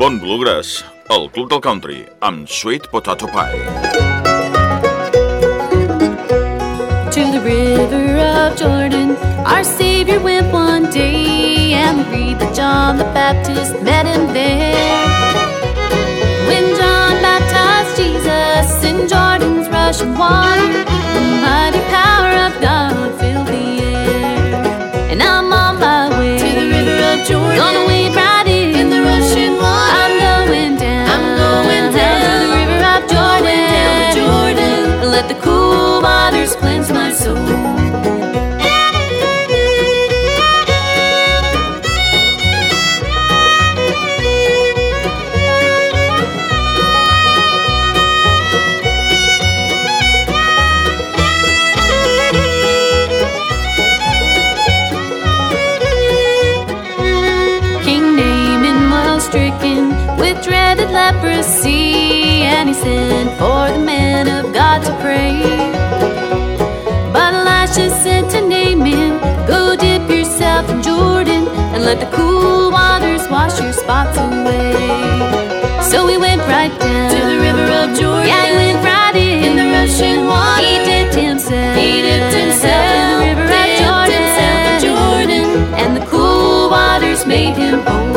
Bon Bluegrass, el Club del Country, amb Sweet Potato Pie. To the river of Jordan, our Savior went one day, and we read that John the Baptist met him there. When John baptized Jesus in Jordan's rushing water, the mighty power of God filled the air. And I'm on my way to the river of Jordan, gonna wade right in the rushing water. I'm going down to the river of Jordan, let the cool waters cleanse my soul. With dreaded leprosy, and he sent for the man of God to pray. But Elisha said to Naaman, go dip yourself in Jordan, and let the cool waters wash your spots away. So he went right down to the river of Jordan. Yeah, he went right in the rushing water. He dipped himself in the river of Jordan, and the cool waters made him whole.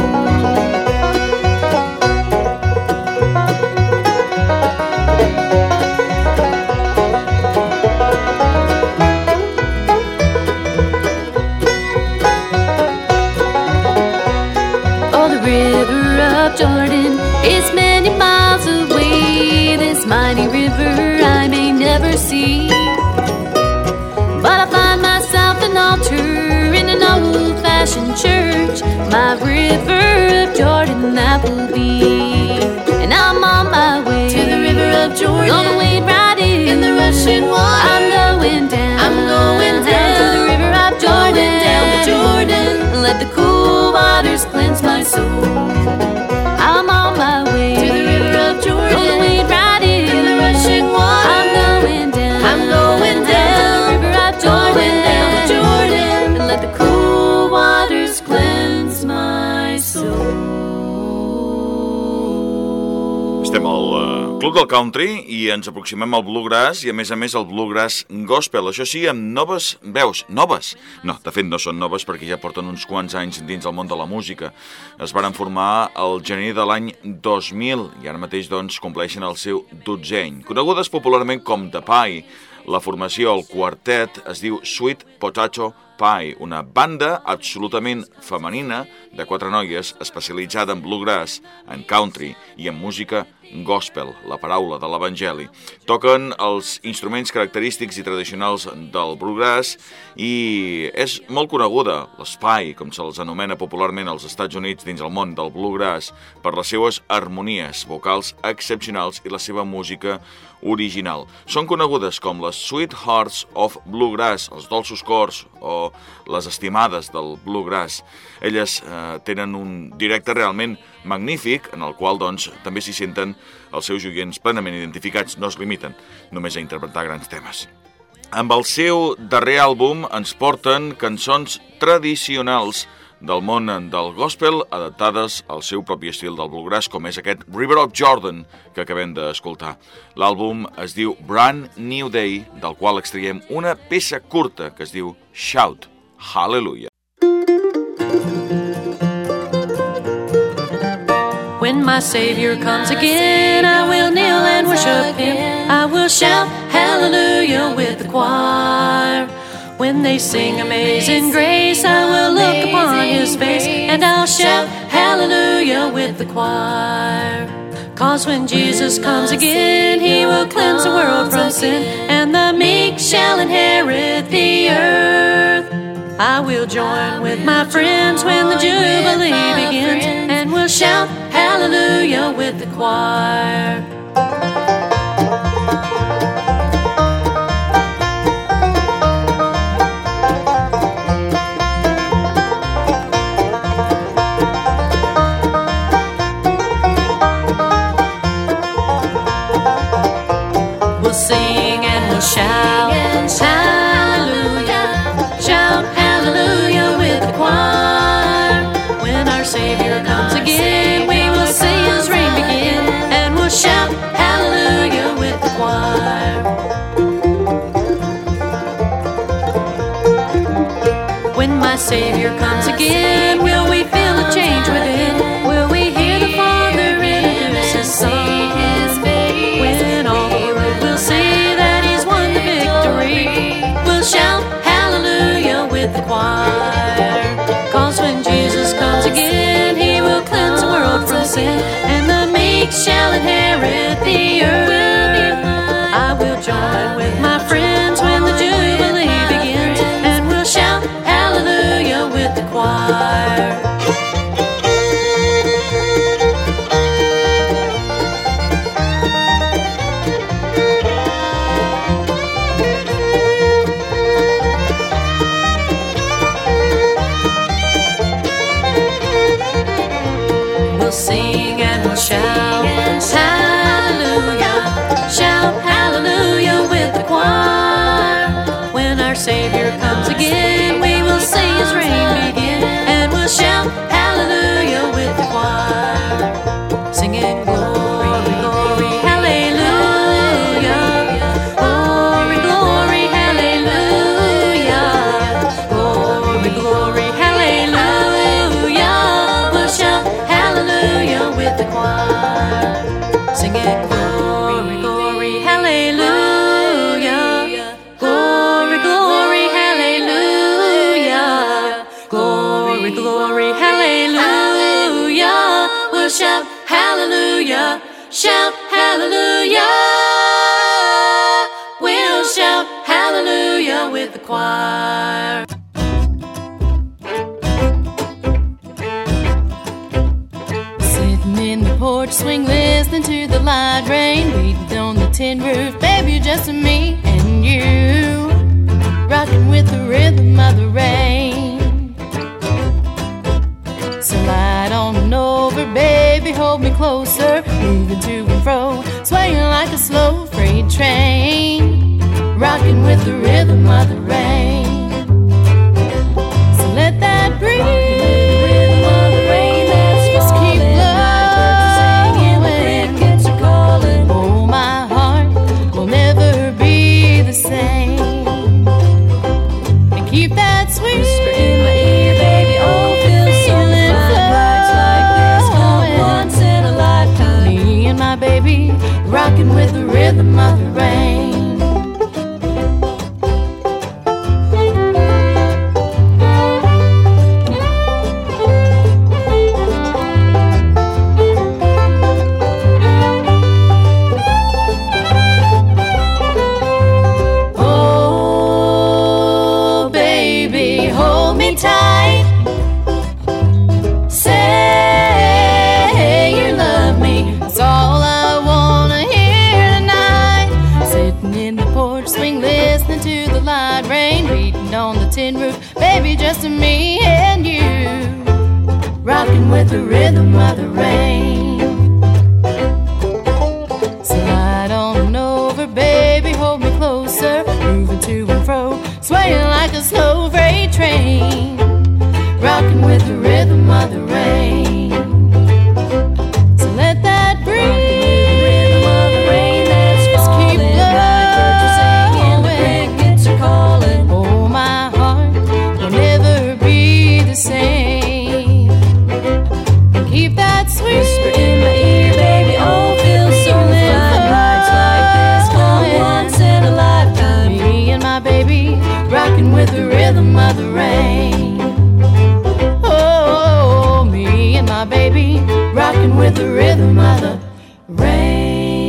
Jordan is many miles away. This mighty river I may never see, but I find myself an altar in an old-fashioned church. My river of Jordan that will be. And I'm on my way to the river of Jordan, gonna wade right in the rushing water. I'm going down to the river of Jordan, down to Jordan, let the cool waters cleanse my soul. I'm on my way to the river of Jordan, gonna wade right in the rushing water. I'm going down to the river of Jordan, down to Jordan, and let the cool waters cleanse my soul. Estem al Club del Country i ens aproximem al Bluegrass i a més el Bluegrass Gospel. Això sí, amb noves veus. Noves? No, de fet no són noves perquè ja porten uns quants anys dins el món de la música. Es varen formar el gener de l'any 2000 i ara mateix doncs compleixen el seu 12è any. Conegudes popularment com The Pie, la formació, el quartet, es diu Sweet Potato Pie, una banda absolutament femenina de 4 noies especialitzada en bluegrass, en country i en música gospel, la paraula de l'Evangeli. Toquen els instruments característics i tradicionals del bluegrass i és molt coneguda, l'Spy, com se'ls anomena popularment als Estats Units dins el món del bluegrass, per les seues harmonies vocals excepcionals i la seva música original. Són conegudes com les Sweethearts of Bluegrass, els dolços cors o les estimades del bluegrass. Elles tenen un directe realment magnífic en el qual doncs també s'hi senten els seus oients plenament identificats, no es limiten només a interpretar grans temes. Amb el seu darrer àlbum ens porten cançons tradicionals del món del gospel adaptades al seu propi estil del bluegrass, com és aquest River of Jordan que acabem d'escoltar. L'àlbum es diu Brand New Day, del qual extraiem una peça curta que es diu Shout, Hallelujah. When my Savior comes again, I will kneel and worship Him. I will shout hallelujah with the choir. When they sing Amazing Grace, I will look upon His face, and I'll shout hallelujah with the choir. 'Cause when Jesus comes again, He will cleanse the world from sin, and the meek shall inherit the earth. I will join with my friends when the Jubilee begins, and we'll shout hallelujah with the choir. We'll sing and we'll shout hallelujah, shout hallelujah with the choir. When our Savior comes again, we will sing When my Savior comes again, will we feel a change within? Will we hear the Father introduce His Son? When all the world will see that He's won the victory, we'll shout hallelujah with the choir. 'Cause when Jesus comes again, He will cleanse the world from sin, and the meek shall inherit the earth. I will join with my friends when the Jubilee begins, and we'll shout hallelujah with the choir. We'll sing and we'll shout hallelujah, shout hallelujah with the choir. When our Savior comes again, we will see His reign begin, and we'll shout hallelujah with the choir. Singing glory, glory, hallelujah, glory, glory, hallelujah, glory, glory, hallelujah. We'll shout hallelujah with the choir. Singing glory, glory, hallelujah, glory, glory, hallelujah, glory, glory, hallelujah. We'll shout hallelujah, shout hallelujah. We'll shout hallelujah with the choir. Sitting in the porch swing, listening to the light rain beating on the tin roof. Baby, just me and you, rocking with the rhythm of the rain. Slide on over, baby, hold me closer, moving to and fro, swaying like a slow freight train, rocking with the rhythm of the rain. So let that breeze keep blowing. Oh, my heart will never be the same. And keep that sweet whisper in my ear, baby. Oh, feels so fine. Nights like this come once in a lifetime. Me and my baby rocking with the rhythm of the rain. Oh, baby, hold me tight. Say you love me. It's all I wanna hear tonight. Sitting in the porch swing, listening to the light rain beating on the tin roof. Baby, just me and you, rocking with the rhythm of the rain. Slide on over, baby, hold me closer, moving to and fro, swaying like a slow freight train, rocking with the rhythm of the rain. So let that breeze keep blowing. Oh, my heart will never be the same. And keep that sweet whisper in my ear, baby. Oh, feels so fine. Nights like this come once in a lifetime. Me and my baby rocking with the rhythm of the rain. Oh, me and my baby rocking with the rhythm of the rain.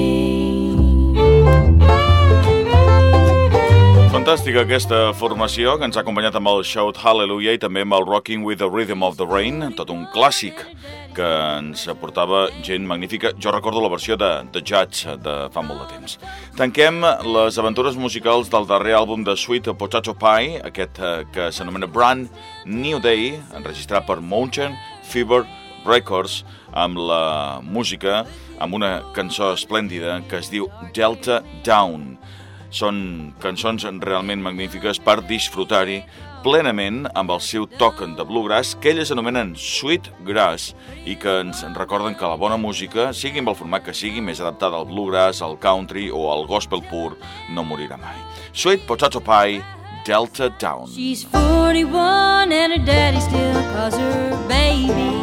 Fantàstica aquesta formació que ens ha acompanyat amb el Shout Hallelujah i també amb el Rocking with the Rhythm of the Rain, tot un clàssic que ens aportava gent magnífica. Jo recordo la versió de The Judge de fa molt de temps. Tanquem les aventures musicals del darrer àlbum de Sweet Potato Pie, aquest que s'anomena Brand New Day, enregistrat per Mountain Fever Records, amb la música, amb una cançó esplèndida que es diu Delta Down. Són cançons realment magnífiques per disfrutar-hi plenament amb el seu toc de bluegrass, que elles anomenen sweet grass, i que ens recorden que la bona música, sigui amb el format que sigui, més adaptada al bluegrass, al country o al gospel pur, no morirà mai. Sweet Potato Pie, Delta Town. She's 41 and her daddy still calls her baby.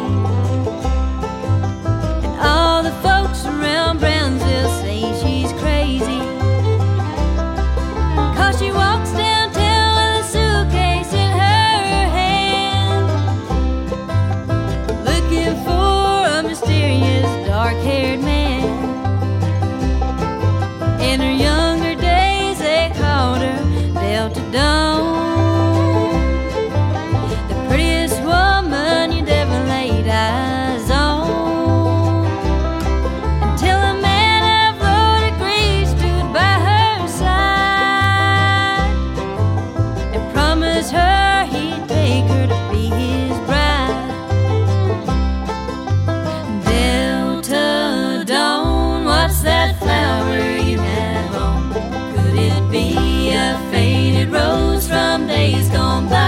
And all the folks around Brownsville say she's crazy. 'Cause she walks downtown with a suitcase in her hand, looking for a mysterious dark-haired man. In her younger days they called her Delta Dawn, the prettiest woman you'd ever laid eyes on, until a man of low degree stood by her side and promised her he'd take her to be his bride. Delta Dawn, what's that flower you have on? Could it be a faded rose from days gone by?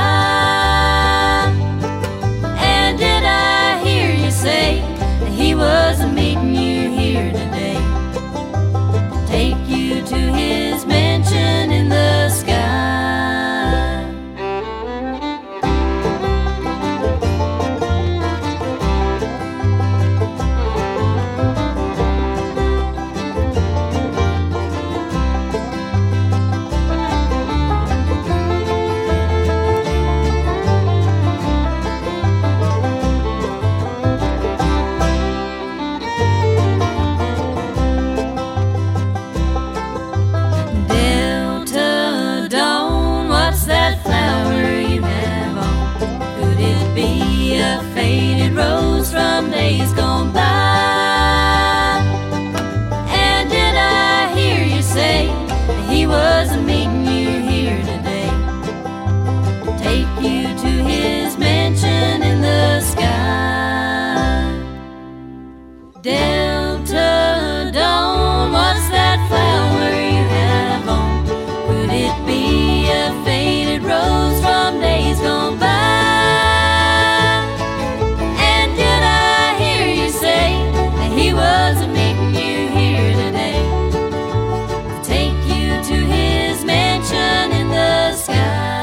And did I hear you say that he was meeting you here today, take you to his mansion in the sky? Delta Dawn, what's that flower you have on? Could it be a faded rose from days gone by? And did I hear you say that he was meeting you here today, take you to his mansion in the sky? Delta Dawn, what's that flower you have on? Could it be a faded rose from days gone by? And did I hear you say that he was meeting you here today, take you to his mansion in the sky?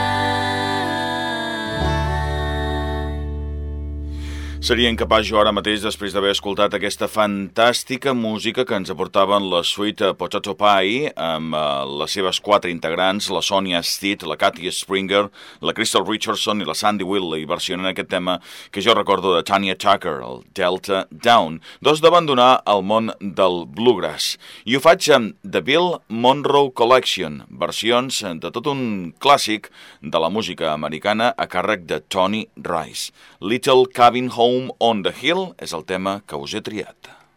Seria incapaç jo ara mateix, després d'haver escoltat aquesta fantàstica música que ens aportaven la suite Potato Pie amb les seves 4 integrants, la Sonia Stitt, la Katy Springer, la Crystal Richardson i la Sandy Whitley, versionant aquest tema que jo recordo de Tanya Tucker, el Delta Dawn, dos d'abandonar el món del bluegrass. I ho faig amb The Bill Monroe Collection, versions de tot un clàssic de la música americana a càrrec de Tony Rice. Little Cabin Home on the Hill és el tema que us he triat.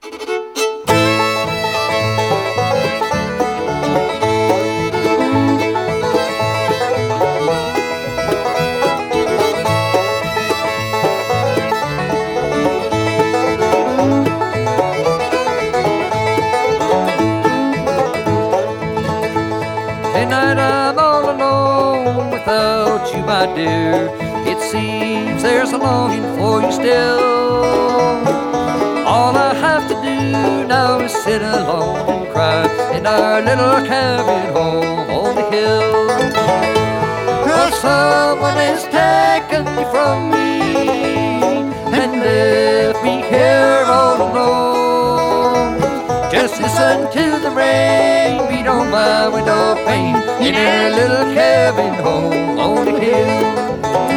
Tonight I'm all alone without you, my dear. It seems there's a longing for you still. All I have to do now is sit alone and cry in our little cabin home on the hill. 'Cause someone has taken me from me and left me here all alone. Just listen to the rain beat on my window pane in our little cabin home on the hill.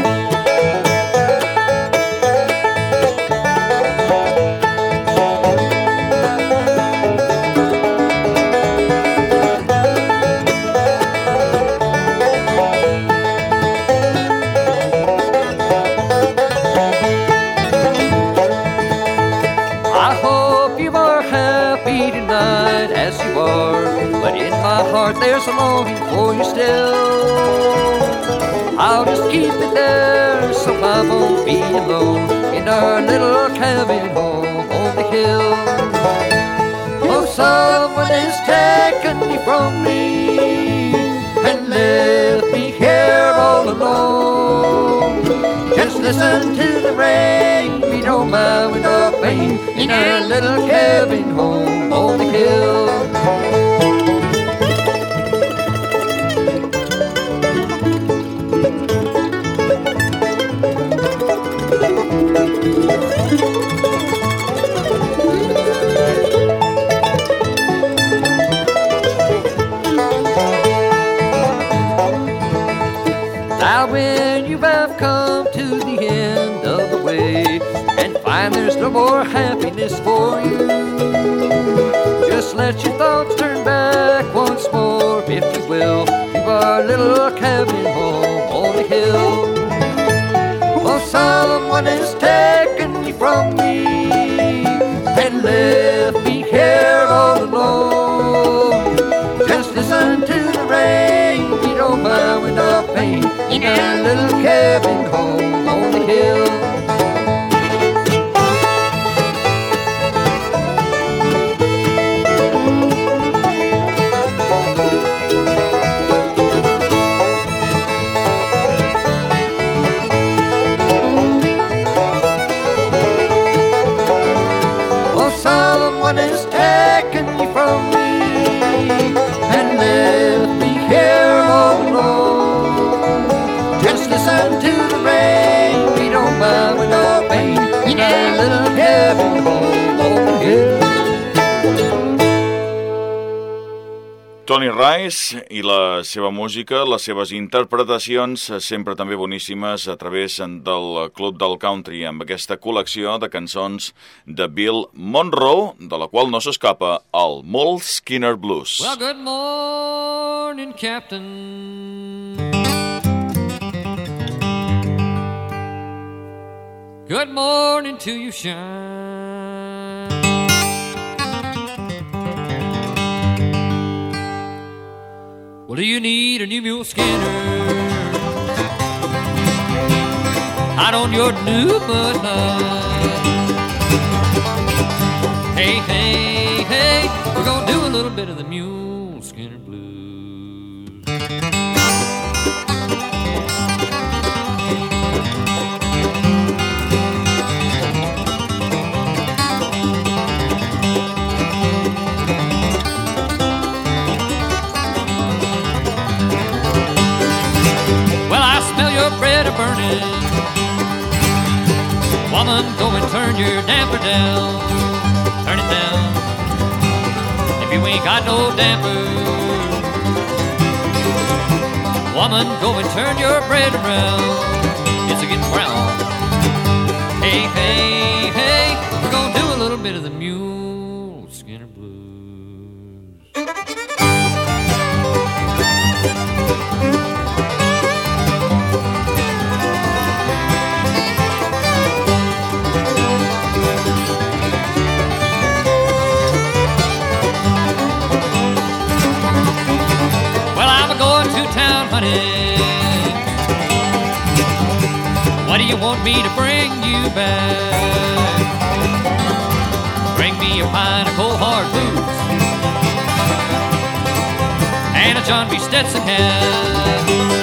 But in my heart there's a longing for you still. I'll just keep it there so I won't be alone in our little cabin home on the hill. Oh, someone has taken me from me and left me here all alone. Just listen to the rain beat on my window pane in our little cabin home on the hill. when you have come to the end of the way and find there's no more happiness for you. Just let your thoughts turn back once more, if you will, to our little cabin home on the hill. Oh, someone has taken you from me and left me here all alone. Just listen to the rain beat on my window pane in our little cabin home on the hill. Someone has taken you from me and left me here all alone. Just listen to the rain beat on my window pane in our little cabin home on the hill. Tony Rice i la seva música, les seves interpretacions, sempre també boníssimes a través del Club del Country, amb aquesta col·lecció de cançons de Bill Monroe, de la qual no s'escapa el Moleskine Blues. Well, good morning, Captain. Good morning to you, shine. Well, do you need a new mule skinner? Out on your new mud line. Hey, hey, hey, we're gonna do a little bit of the mule skinner blues. Bread a burning. Woman, go and turn your damper down. Turn it down. If you ain't got no damper, woman, go and turn your bread around. It's a getting brown. Hey, hey, hey, we're gonna do a little bit of the mule skinner blues. What do you want me to bring you back? Bring me a pint of cold hard boots and a John B. Stetson hat.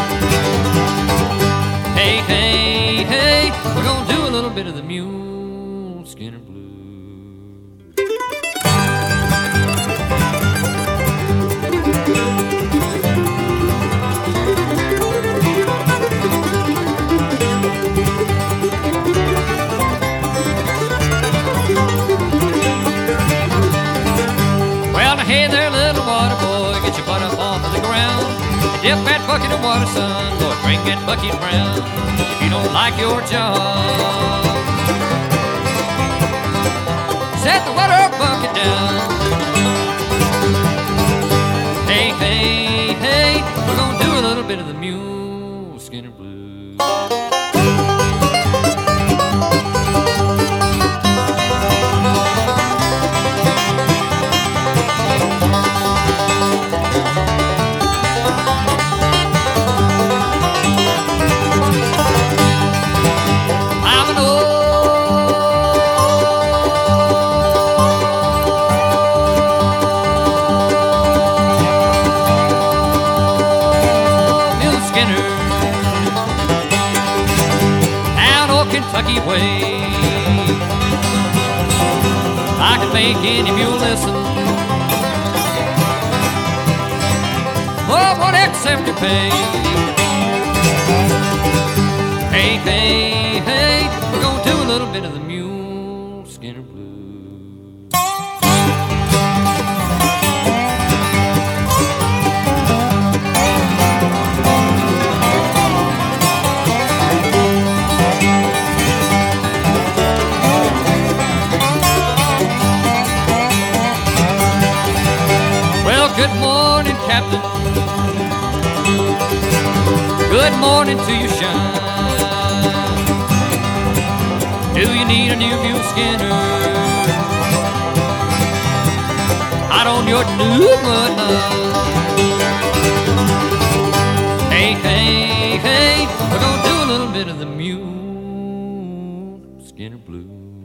Hey, hey, hey, we're gonna do a little bit of the mule skinner blues. Hey there, little water boy, get your butt up off of the ground and dip that bucket of water, son. Lord, drink that bucket round. If you don't like your job, set the water bucket down. Hey, hey, hey, we're gonna do a little bit of the mule skinner blues. Kentucky way, I can make any mule listen. Oh, won't accept your pay. Hey, hey, hey, we're gonna do a little bit of the mule skinner blues. morning till you shine. Do you need a new mule skinner? Out on your new mud line. Hey, hey, hey, we're gonna do a little bit of the mule skinner blues.